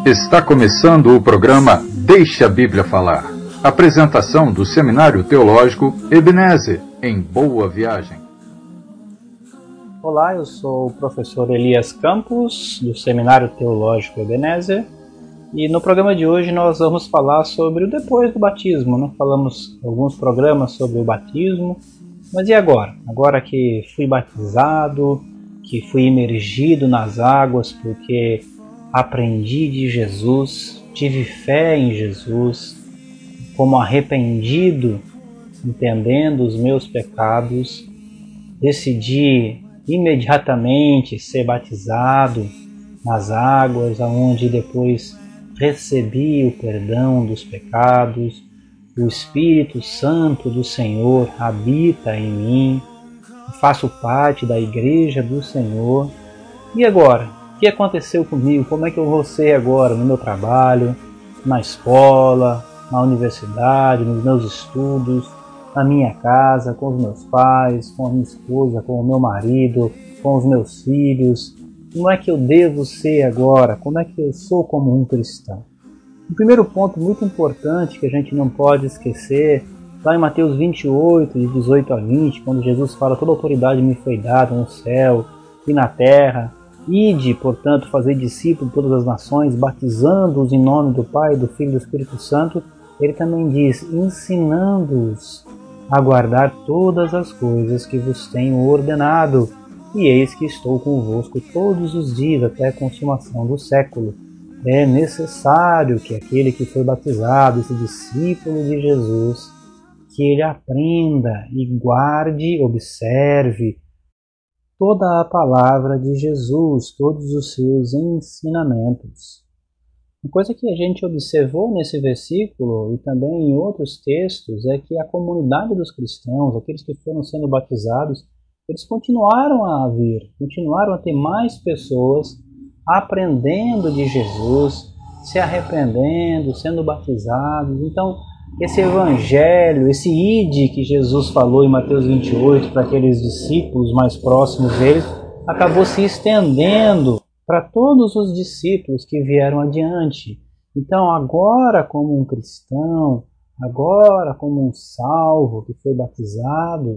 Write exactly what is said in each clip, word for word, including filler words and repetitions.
Está começando o programa Deixa a Bíblia Falar. Apresentação do Seminário Teológico Ebenezer, em Boa Viagem. Olá, eu sou o professor Elias Campos, do Seminário Teológico Ebenezer, e no programa de hoje nós vamos falar sobre o depois do batismo. Nós falamos alguns programas sobre o batismo, mas e agora? Agora que fui batizado, que fui imergido nas águas porque aprendi de Jesus, tive fé em Jesus, como arrependido, entendendo os meus pecados, decidi imediatamente ser batizado nas águas, aonde depois recebi o perdão dos pecados, o Espírito Santo do Senhor habita em mim, faço parte da Igreja do Senhor. E agora? O que aconteceu comigo? Como é que eu vou ser agora no meu trabalho, na escola, na universidade, nos meus estudos, na minha casa, com os meus pais, com a minha esposa, com o meu marido, com os meus filhos? Como é que eu devo ser agora? Como é que eu sou como um cristão? O primeiro ponto muito importante que a gente não pode esquecer, lá em Mateus vinte e oito, de dezoito a vinte, quando Jesus fala: toda autoridade me foi dada no céu e na terra, ide, portanto, fazer discípulos de todas as nações, batizando-os em nome do Pai, do Filho e do Espírito Santo. Ele também diz: ensinando-os a guardar todas as coisas que vos tenho ordenado, e eis que estou convosco todos os dias até a consumação do século. É necessário que aquele que foi batizado, esse discípulo de Jesus, que ele aprenda e guarde, observe toda a palavra de Jesus, todos os seus ensinamentos. Uma coisa que a gente observou nesse versículo e também em outros textos é que a comunidade dos cristãos, aqueles que foram sendo batizados, eles continuaram a vir, continuaram a ter mais pessoas aprendendo de Jesus, se arrependendo, sendo batizados. Então, esse evangelho, esse ide que Jesus falou em Mateus vinte e oito para aqueles discípulos mais próximos deles, acabou se estendendo para todos os discípulos que vieram adiante. Então, agora como um cristão, agora como um salvo que foi batizado,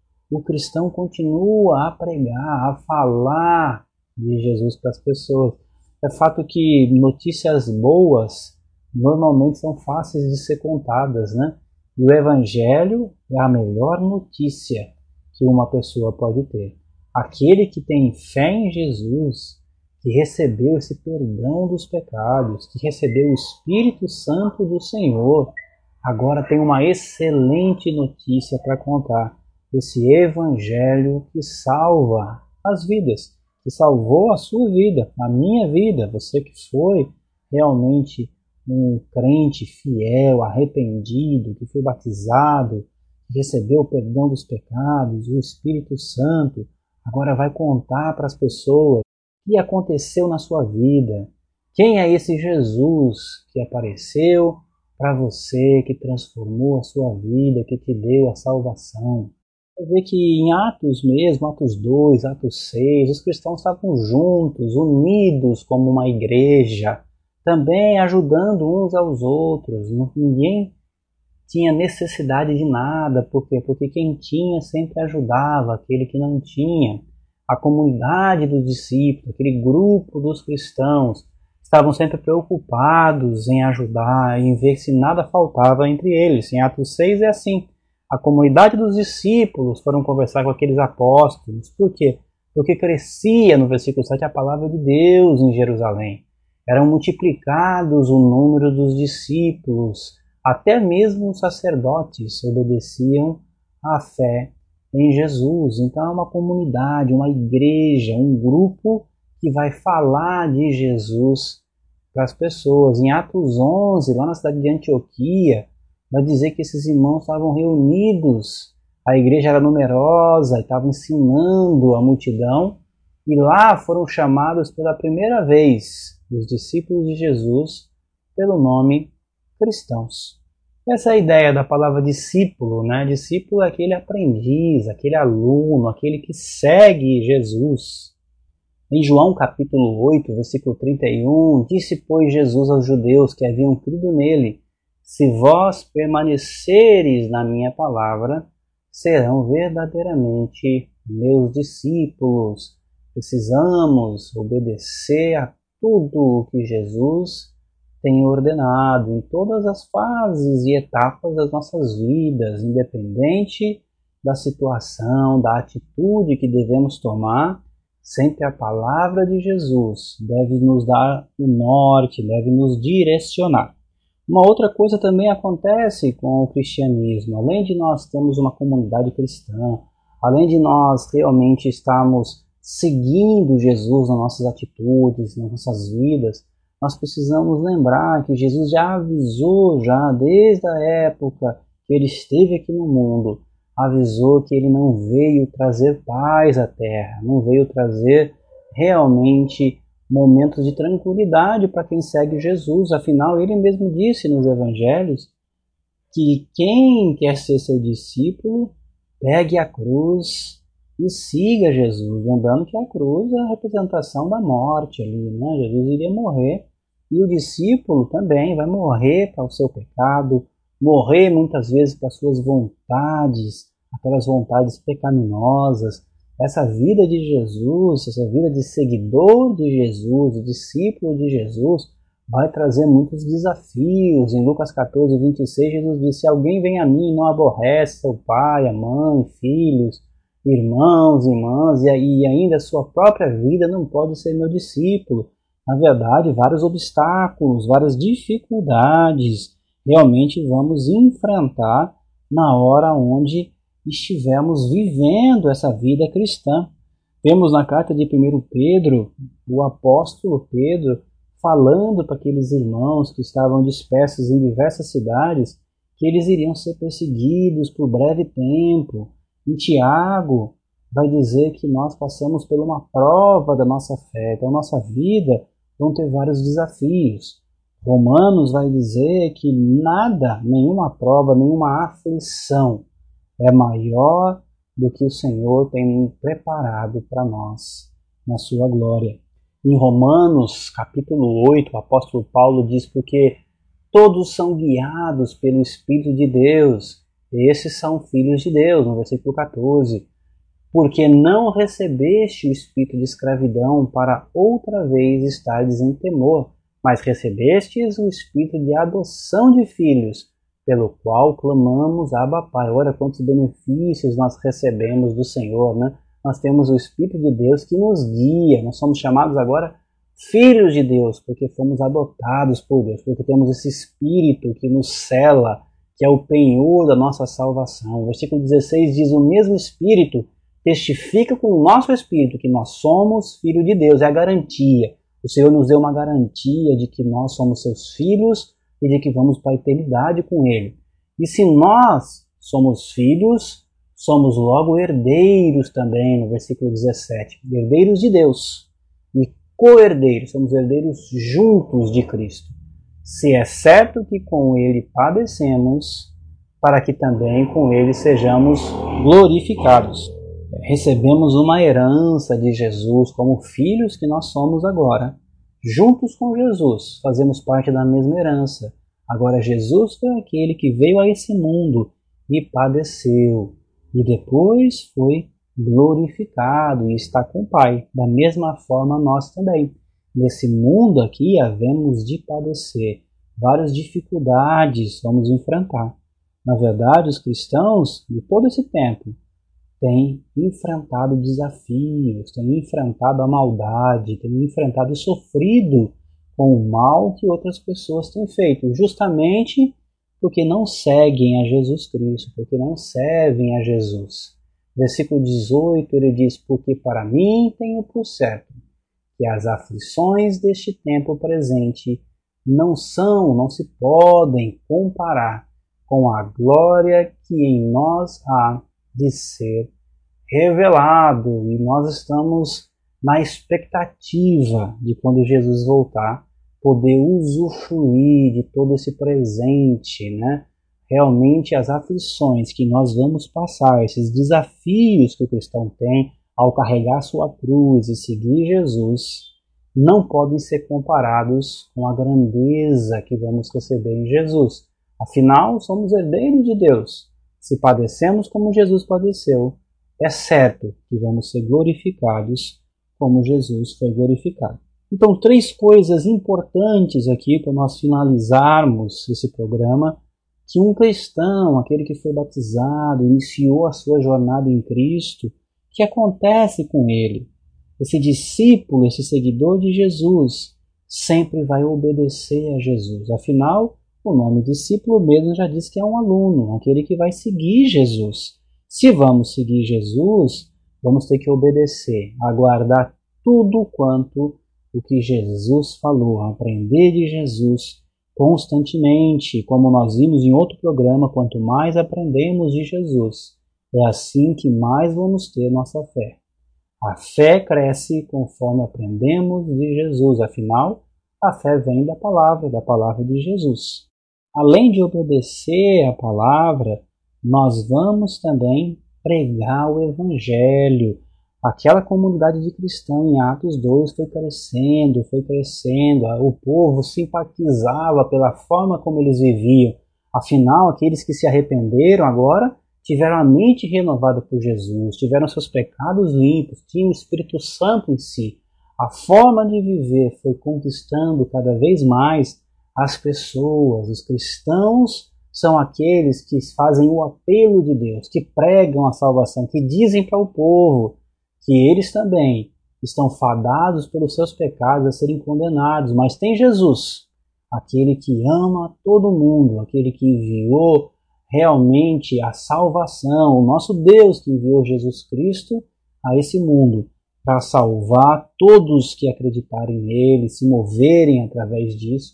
o cristão continua a pregar, a falar de Jesus para as pessoas. É fato que notícias boas normalmente são fáceis de ser contadas, né? E o Evangelho é a melhor notícia que uma pessoa pode ter. Aquele que tem fé em Jesus, que recebeu esse perdão dos pecados, que recebeu o Espírito Santo do Senhor, agora tem uma excelente notícia para contar. Esse Evangelho que salva as vidas, que salvou a sua vida, a minha vida, você que foi realmente um crente fiel, arrependido, que foi batizado, que recebeu o perdão dos pecados, o Espírito Santo, agora vai contar para as pessoas o que aconteceu na sua vida. Quem é esse Jesus que apareceu para você, que transformou a sua vida, que te deu a salvação? Você vê que em Atos mesmo, Atos dois, Atos seis, os cristãos estavam juntos, unidos como uma igreja, também ajudando uns aos outros. Ninguém tinha necessidade de nada. Por quê? Porque quem tinha sempre ajudava aquele que não tinha. A comunidade dos discípulos, aquele grupo dos cristãos, estavam sempre preocupados em ajudar, em ver se nada faltava entre eles. Em Atos seis é assim. A comunidade dos discípulos foram conversar com aqueles apóstolos. Por quê? Porque crescia, no versículo sete, a palavra de Deus em Jerusalém. Eram multiplicados o número dos discípulos. Até mesmo os sacerdotes obedeciam à fé em Jesus. Então é uma comunidade, uma igreja, um grupo que vai falar de Jesus para as pessoas. Em Atos onze, lá na cidade de Antioquia, vai dizer que esses irmãos estavam reunidos, a igreja era numerosa e estava ensinando a multidão, e lá foram chamados pela primeira vez os discípulos de Jesus pelo nome cristãos. Essa é a ideia da palavra discípulo, né? Discípulo é aquele aprendiz, aquele aluno, aquele que segue Jesus. Em João capítulo oito, versículo trinta e um, disse, pois, Jesus aos judeus que haviam crido nele, se vós permaneceres na minha palavra, serão verdadeiramente meus discípulos. Precisamos obedecer a tudo o que Jesus tem ordenado em todas as fases e etapas das nossas vidas, independente da situação, da atitude que devemos tomar. Sempre a palavra de Jesus deve nos dar o norte, deve nos direcionar. Uma outra coisa também acontece com o cristianismo. Além de nós termos uma comunidade cristã, além de nós realmente estarmos seguindo Jesus nas nossas atitudes, nas nossas vidas, nós precisamos lembrar que Jesus já avisou, já desde a época que ele esteve aqui no mundo, avisou que ele não veio trazer paz à terra, não veio trazer realmente momentos de tranquilidade para quem segue Jesus. Afinal, ele mesmo disse nos evangelhos que quem quer ser seu discípulo, pegue a cruz e siga Jesus. Lembrando que a cruz é a representação da morte ali, né? Jesus iria morrer e o discípulo também vai morrer para o seu pecado, morrer muitas vezes para as suas vontades, aquelas vontades pecaminosas. Essa vida de Jesus, essa vida de seguidor de Jesus, de discípulo de Jesus, vai trazer muitos desafios. Em Lucas catorze, vinte e seis, Jesus disse, se alguém vem a mim e não aborrece seu pai, a mãe, filhos, irmãos, irmãs, e ainda a sua própria vida, não pode ser meu discípulo. Na verdade, vários obstáculos, várias dificuldades realmente vamos enfrentar na hora onde estivermos vivendo essa vida cristã. Temos na carta de primeiro Pedro, o apóstolo Pedro, falando para aqueles irmãos que estavam dispersos em diversas cidades, que eles iriam ser perseguidos por breve tempo. Em Tiago, vai dizer que nós passamos por uma prova da nossa fé, então a nossa vida vão ter vários desafios. Romanos vai dizer que nada, nenhuma prova, nenhuma aflição é maior do que o Senhor tem preparado para nós na sua glória. Em Romanos capítulo oito, o apóstolo Paulo diz, porque todos são guiados pelo Espírito de Deus, esses são filhos de Deus, no versículo catorze. Porque não recebeste o espírito de escravidão para outra vez estares em temor, mas recebestes o espírito de adoção de filhos, pelo qual clamamos Abba Pai. Olha quantos benefícios nós recebemos do Senhor, né? Nós temos o Espírito de Deus que nos guia, nós somos chamados agora filhos de Deus, porque fomos adotados por Deus, porque temos esse Espírito que nos cela, que é o penhor da nossa salvação. O versículo dezesseis diz, o mesmo Espírito testifica com o nosso Espírito que nós somos filhos de Deus, é a garantia. O Senhor nos deu uma garantia de que nós somos seus filhos e de que vamos para a eternidade com Ele. E se nós somos filhos, somos logo herdeiros também, no versículo dezessete. Herdeiros de Deus e co-herdeiros, somos herdeiros juntos de Cristo. Se é certo que com Ele padecemos, para que também com Ele sejamos glorificados. Recebemos uma herança de Jesus como filhos que nós somos agora. Juntos com Jesus, fazemos parte da mesma herança. Agora Jesus foi aquele que veio a esse mundo e padeceu. E depois foi glorificado e está com o Pai. Da mesma forma nós também. Nesse mundo aqui havemos de padecer. Várias dificuldades vamos enfrentar. Na verdade, os cristãos de todo esse tempo têm enfrentado desafios, têm enfrentado a maldade, têm enfrentado e sofrido com o mal que outras pessoas têm feito, justamente porque não seguem a Jesus Cristo, porque não servem a Jesus. Versículo dezoito, ele diz, porque para mim tenho por certo que as aflições deste tempo presente não são, não se podem comparar com a glória que em nós há de ser revelado, e nós estamos na expectativa de quando Jesus voltar, poder usufruir de todo esse presente, né? Realmente as aflições que nós vamos passar, esses desafios que o cristão tem, ao carregar sua cruz e seguir Jesus, não podem ser comparados com a grandeza que vamos receber em Jesus. Afinal, somos herdeiros de Deus. Se padecemos como Jesus padeceu, é certo que vamos ser glorificados como Jesus foi glorificado. Então, três coisas importantes aqui para nós finalizarmos esse programa, que um cristão, aquele que foi batizado, iniciou a sua jornada em Cristo, que acontece com ele? Esse discípulo, esse seguidor de Jesus, sempre vai obedecer a Jesus. Afinal, o nome discípulo mesmo já diz que é um aluno, aquele que vai seguir Jesus. Se vamos seguir Jesus, vamos ter que obedecer, aguardar tudo quanto o que Jesus falou, aprender de Jesus constantemente, como nós vimos em outro programa, quanto mais aprendemos de Jesus, é assim que mais vamos ter nossa fé. A fé cresce conforme aprendemos de Jesus, afinal, a fé vem da palavra, da palavra de Jesus. Além de obedecer a palavra, nós vamos também pregar o Evangelho. Aquela comunidade de cristãos em Atos dois foi crescendo, foi crescendo, o povo simpatizava pela forma como eles viviam. Afinal, aqueles que se arrependeram agora tiveram a mente renovada por Jesus, tiveram seus pecados limpos, tinham o Espírito Santo em si. A forma de viver foi conquistando cada vez mais as pessoas. Os cristãos são aqueles que fazem o apelo de Deus, que pregam a salvação, que dizem para o povo que eles também estão fadados pelos seus pecados a serem condenados, mas tem Jesus, aquele que ama todo mundo, aquele que enviou realmente a salvação, o nosso Deus que enviou Jesus Cristo a esse mundo para salvar todos que acreditarem nele, se moverem através disso,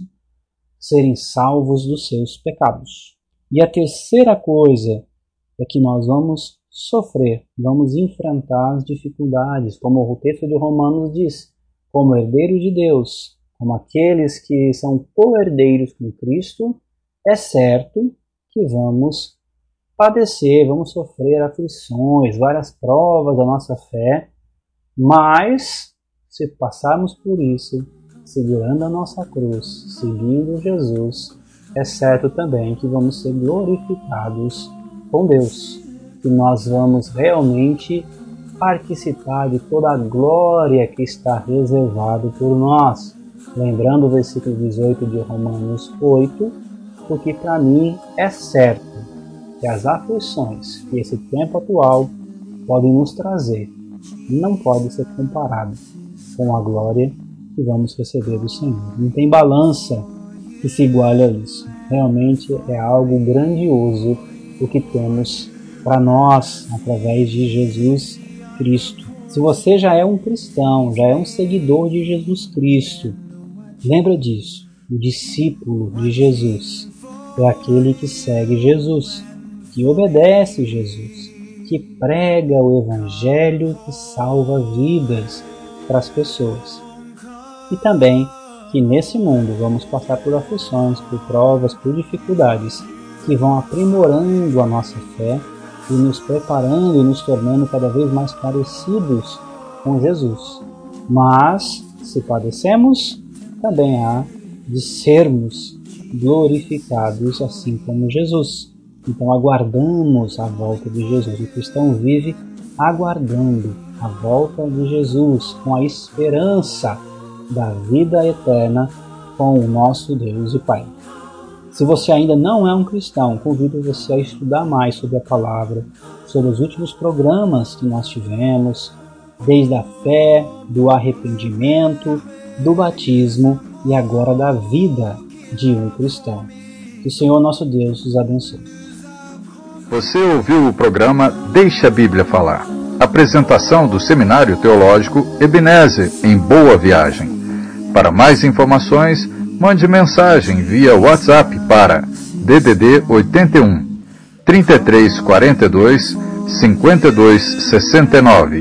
serem salvos dos seus pecados. E a terceira coisa é que nós vamos sofrer, vamos enfrentar as dificuldades, como o texto de Romanos diz, como herdeiros de Deus, como aqueles que são co-herdeiros com Cristo, é certo que vamos padecer, vamos sofrer aflições, várias provas da nossa fé, mas se passarmos por isso, segurando a nossa cruz, seguindo Jesus, é certo também que vamos ser glorificados com Deus, que nós vamos realmente participar de toda a glória que está reservado por nós. Lembrando o versículo dezoito de Romanos oito, porque para mim é certo que as aflições que esse tempo atual podem nos trazer não pode ser comparado com a glória que vamos receber do Senhor. Não tem balança que se iguale a isso. Realmente é algo grandioso o que temos para nós através de Jesus Cristo. Se você já é um cristão, já é um seguidor de Jesus Cristo, lembra disso. O discípulo de Jesus é aquele que segue Jesus, que obedece Jesus, que prega o Evangelho que salva vidas para as pessoas. E também que nesse mundo vamos passar por aflições, por provas, por dificuldades que vão aprimorando a nossa fé e nos preparando e nos tornando cada vez mais parecidos com Jesus. Mas, se padecemos, também há de sermos glorificados assim como Jesus. Então aguardamos a volta de Jesus. O cristão vive aguardando a volta de Jesus, com a esperança da vida eterna com o nosso Deus e Pai. Se você ainda não é um cristão, convido você a estudar mais sobre a palavra, sobre os últimos programas que nós tivemos, desde a fé, do arrependimento, do batismo e agora da vida de um cristão. Que o Senhor nosso Deus os abençoe. Você ouviu o programa Deixa a Bíblia Falar. Apresentação do Seminário Teológico Ebenezer, em Boa Viagem. Para mais informações, mande mensagem via WhatsApp para D D D oitenta e um, trinta e três quarenta e dois, cinquenta e dois sessenta e nove.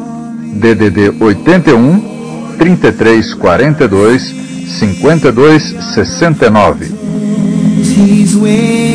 D D D oitenta e um, trinta e três quarenta e dois, cinquenta e dois sessenta e nove.